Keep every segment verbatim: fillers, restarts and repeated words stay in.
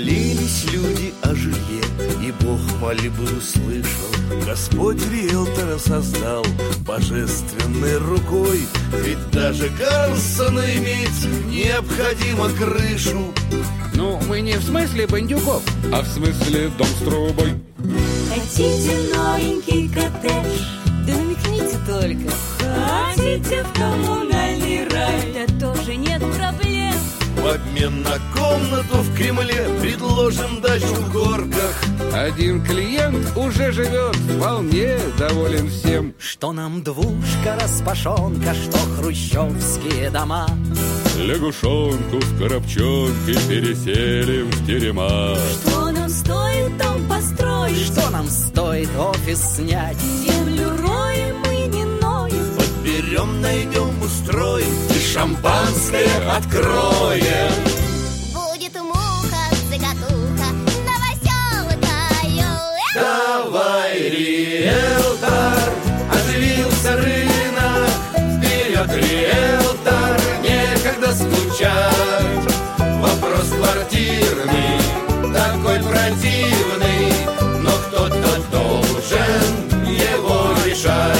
Молились люди о жилье, и Бог мольбы услышал. Господь риэлтора создал божественной рукой, ведь даже Карлсона иметь необходимо крышу. Ну, мы не в смысле бандюков, а в смысле дом с трубой. Хотите новенький коттедж? Да намекните только. Хотите в коммунальный рай? Да тоже нет проблем. В обмен на комнату в Кремле предложим дачу в Горках. Один клиент уже живет, вполне доволен всем. Что нам двушка, распашонка, что хрущевские дома. Лягушонку в коробчонке переселим в терема. Что нам стоит дом построить? Что нам стоит офис снять? Землю роем мы не ноем. Подберем, найдем, устроим и шампанское откроем. Будет муха-цикатуха, да веселка. Давай, риэлтор, оживился рынок. Вперед, риэлтор, некогда скучать. Вопрос квартирный, такой противный, но кто-то должен его решать.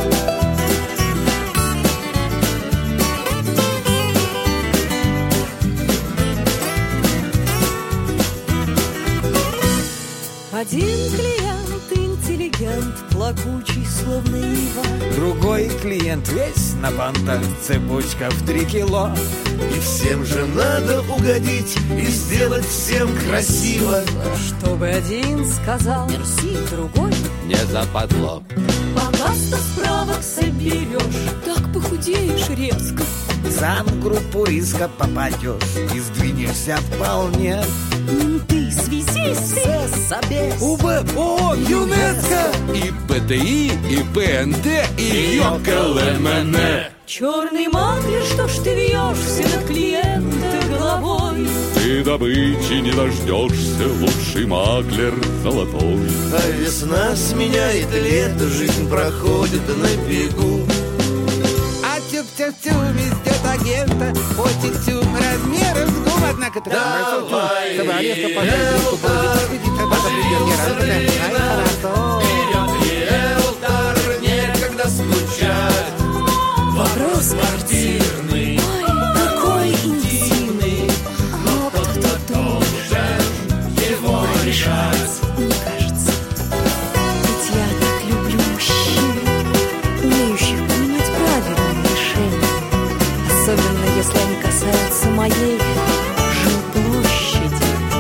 Один клиент интеллигент, плакучий, словно ива. Другой клиент весь на бантах, цепочка в три кило. И всем же надо угодить и сделать всем красиво. Чтобы один сказал мерси, другой Не западло. пока сто справок соберешь, так похудеешь резко. В зам-группу риска попадешь и сдвинешься вполне. Ты связисты, Собес, УБ, ООН, ЮНЕСКО, и ПТИ, и ПНТ, и ЙОКЛМН. черный маклер, что ж ты вьешься над клиента головой? Ты добычи не дождешься, лучший маклер золотой. А весна сменяет лето, жизнь проходит на бегу. а тюк-тюк-тю везде агента, потик-тю размером с губ, однако ты Давай, риэлтор, оживился рынок. Вперед, риэлтор, некогда скучать. Вопрос квартирный, Такой интимный, но кто-то должен его решать. мне кажется. Ведь я так люблю мужчин, умеющих принимать правильные решения, особенно если они касаются моей жилплощади.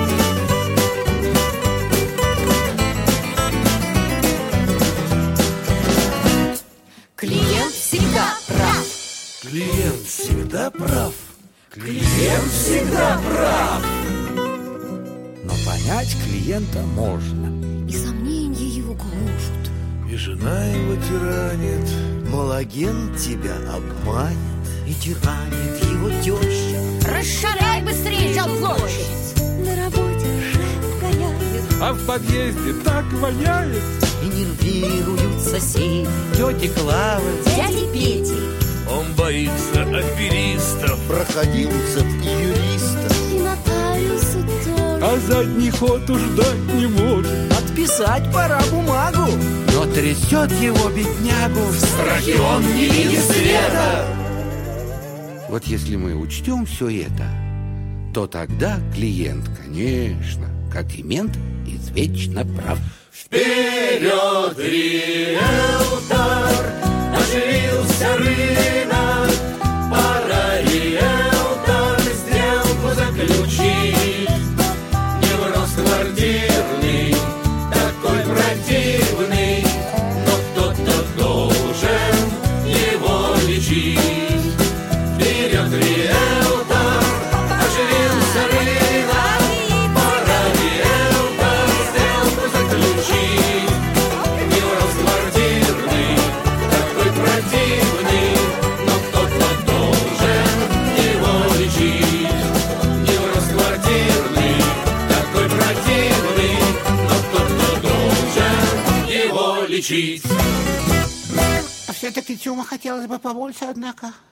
Клиент всегда прав. Клиент всегда прав. Клиент всегда прав. Но понять клиента можно. И сомнения его глушат. И жена его тиранит, мол, агент тебя обманет. И тиранит его теща. Расширяй быстрее жилплощадь. На работе шеф гоняет. А в подъезде так воняет. И нервируют соседи, тети Клавы, Дяди Пети. Он боится аферистов, проходимцев и юристов. И нотариусы тоже. А задний ход уж ждать не может. Отписать пора бумагу, но трясет его беднягу. В страхе Он не видит света. Вот если мы учтем все это, то тогда клиент, конечно, как и мент, извечно прав. Вперед, риэлтор, оживился рынок. Пора, риэлтор, сделку заключить. Невроз квартирный, такой противный, но кто-то должен его лечить. Вперед, риэлтор, оживился рынок. Пора, риэлтор, сделку заключить. Невроз квартирный, такой противный, но кто-то должен его лечить. Невроз квартирный, такой противный, но кто-то должен его лечить. А все-таки Тюма хотелось бы побольше, однако.